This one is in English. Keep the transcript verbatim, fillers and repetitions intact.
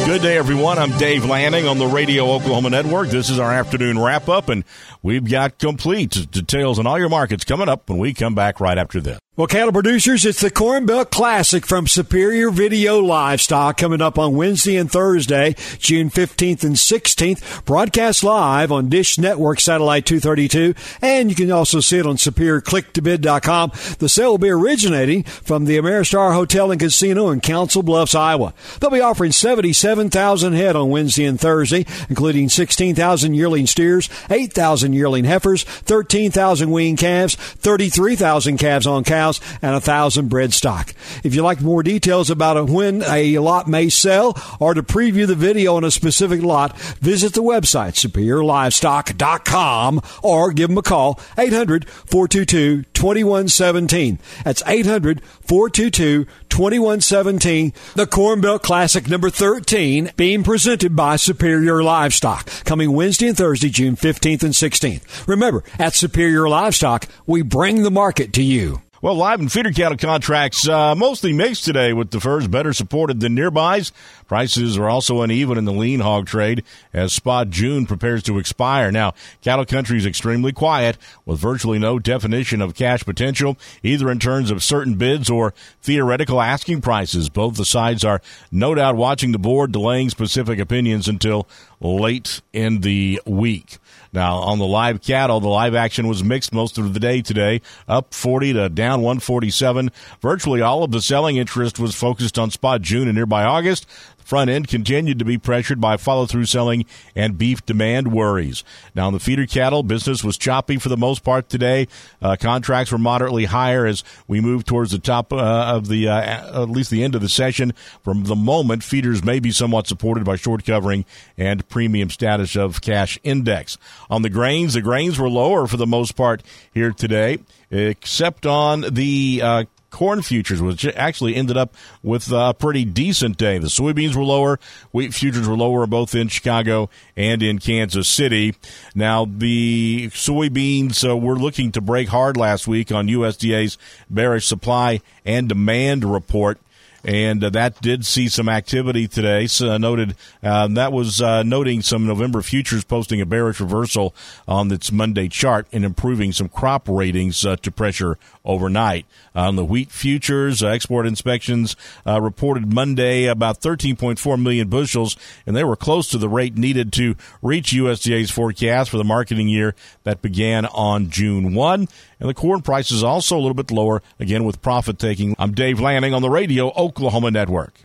Good day, everyone. I'm Dave Lanning on the Radio Oklahoma Network. This is our afternoon wrap-up, and we've got complete details on all your markets coming up when we come back right after this. Well, cattle producers, it's the Corn Belt Classic from Superior Video Livestock coming up on Wednesday and Thursday, June fifteenth and sixteenth. Broadcast live on Dish Network Satellite two thirty-two, and you can also see it on superior click to bid dot com. The sale will be originating from the Ameristar Hotel and Casino in Council Bluffs, Iowa. They'll be offering seventy-seven thousand head on Wednesday and Thursday, including sixteen thousand yearling steers, eight thousand yearling heifers, thirteen thousand weaned calves, thirty-three thousand calves on cows, and one thousand bred stock. If you'd like more details about when a lot may sell or to preview the video on a specific lot, visit the website superior livestock dot com or give them a call, eight hundred, four two two, two one one seven. That's eight hundred, four two two, two one one seven. The Corn Belt Classic number thirteen being presented by Superior Livestock, coming Wednesday and Thursday, June fifteenth and sixteenth. Remember, at Superior Livestock, we bring the market to you. Well, live and feeder cattle contracts uh, mostly mixed today, with the furs better supported than nearbys. Prices are also uneven in the lean hog trade as spot June prepares to expire. Now, cattle country is extremely quiet, with virtually no definition of cash potential, either in terms of certain bids or theoretical asking prices. Both the sides are no doubt watching the board, delaying specific opinions until late in the week. Now, on the live cattle, the live action was mixed most of the day today, up forty to down one forty-seven. Virtually all of the selling interest was focused on spot June and nearby August. Front end continued to be pressured by follow-through selling and beef demand worries. Now, in the feeder cattle, business was choppy for the most part today. Uh, contracts were moderately higher as we move towards the top uh, of the, uh, at least the end of the session. From the moment, feeders may be somewhat supported by short covering and premium status of cash index. On the grains, the grains were lower for the most part here today, except on the uh, corn futures, which actually ended up with a pretty decent day. The soybeans were lower. Wheat futures were lower both in Chicago and in Kansas City. Now, the soybeans uh, were looking to break hard last week on U S D A's bearish supply and demand report. And uh, that did see some activity today. So, uh, noted uh, that was uh, noting some November futures posting a bearish reversal on its Monday chart and improving some crop ratings uh, to pressure overnight. Uh, on the wheat futures, uh, export inspections uh, reported Monday about thirteen point four million bushels, and they were close to the rate needed to reach U S D A's forecast for the marketing year that began on June first. And the corn price is also a little bit lower, again with profit taking. I'm Dave Lanning on the Radio Oklahoma Network.